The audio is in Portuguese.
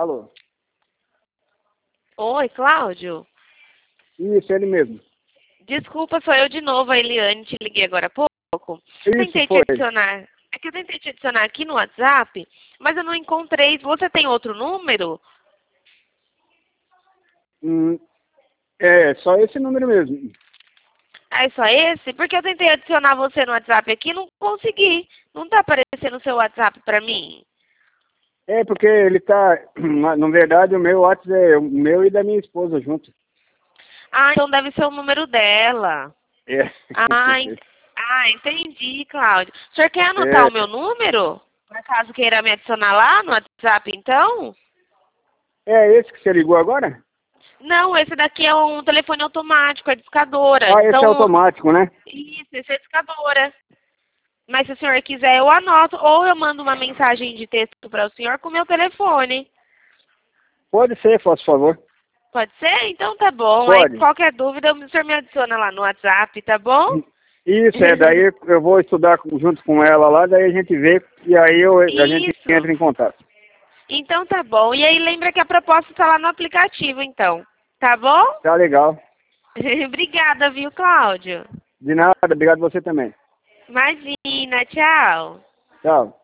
Alô? Oi, Cláudio. Isso, ele mesmo. Desculpa, sou eu de novo, a Eliane, te liguei agora há pouco. Isso, Tentei te foi. adicionar. É que eu tentei te adicionar aqui no WhatsApp, mas eu não encontrei. Você tem outro número? Só esse número mesmo. Ah, é só esse? Porque eu tentei adicionar você no WhatsApp aqui e não consegui. Não tá aparecendo o seu WhatsApp pra mim. É porque ele tá, na verdade, o meu WhatsApp é o meu e da minha esposa junto. Ah, então deve ser o número dela. É. Entendi, Cláudio. O senhor quer anotar o meu número? Por caso queira me adicionar lá no WhatsApp, então? É esse que você ligou agora? Não, esse daqui é um telefone automático, é discadora. Ah, esse é Então, automático, né? isso, esse é discadora. Mas se o senhor quiser, eu anoto. Ou eu mando uma mensagem de texto para o senhor com o meu telefone. Pode ser, por favor. Pode ser? Então tá bom. Aí Pode. qualquer dúvida, o senhor me adiciona lá no WhatsApp, tá bom? Isso, daí eu vou estudar junto com ela lá, daí a gente vê e aí a gente Isso. entra em contato. Então tá bom. E aí lembra que a proposta está lá no aplicativo, então. Tá bom? Tá legal. Obrigada, viu, Cláudio? De nada, obrigado você também. Imagina, tchau. Tchau.